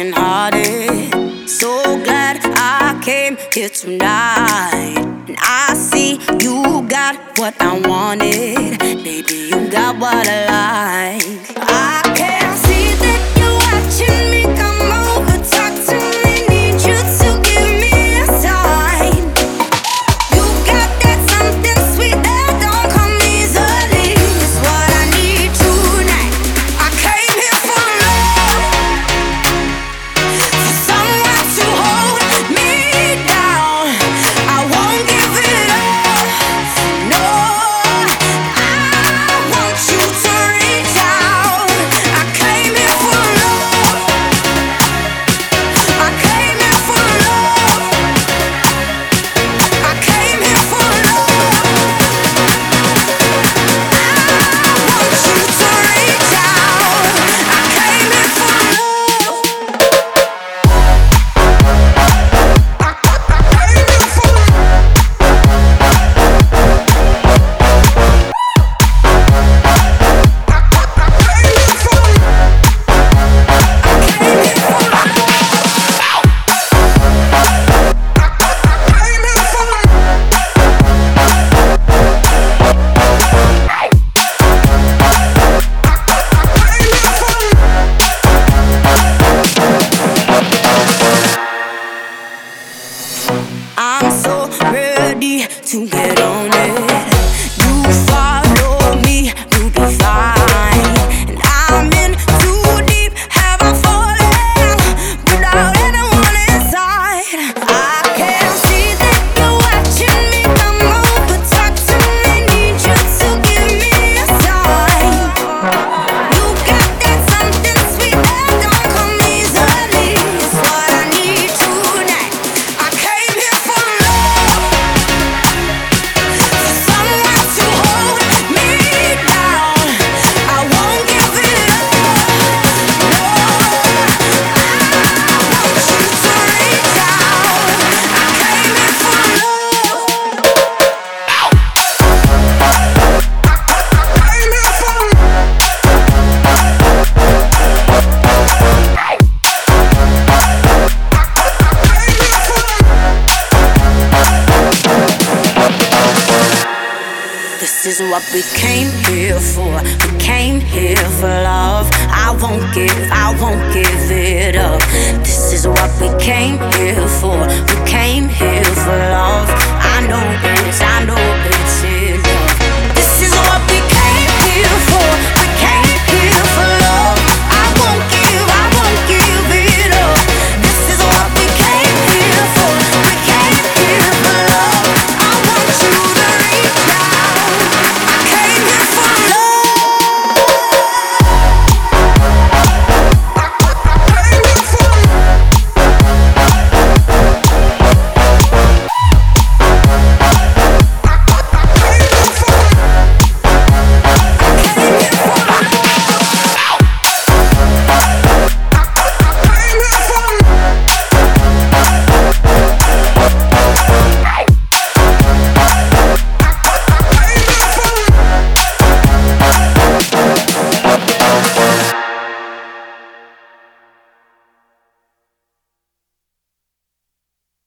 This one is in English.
brokenhearted. So glad I came here tonight. And I see you got what I wanted. Baby, you got what I like. I can see that you're watching me. Come over, talk to me. Need you to give me a sign. You got that something sweet that don't come easily. It's what I need tonight. I came here for love, for someone to hold me down. I won't give it up. No, I want you to reach out. I came here for love. I came here for love. I came here for love. I want you to reach out. I came here for love. I'm so ready to get on it. You follow me, you'll be fine. And I'm in too deep. Have I fallen without anyone inside? I can see that you're watching me. Come over, talk to me. Need you to give me a sign. You got that something sweet that don't come easily. It's what I need tonight. I came here for love, for someone to hold me down. I won't give it up. No, I want you to reach out. I came here for love. This is what we came here for.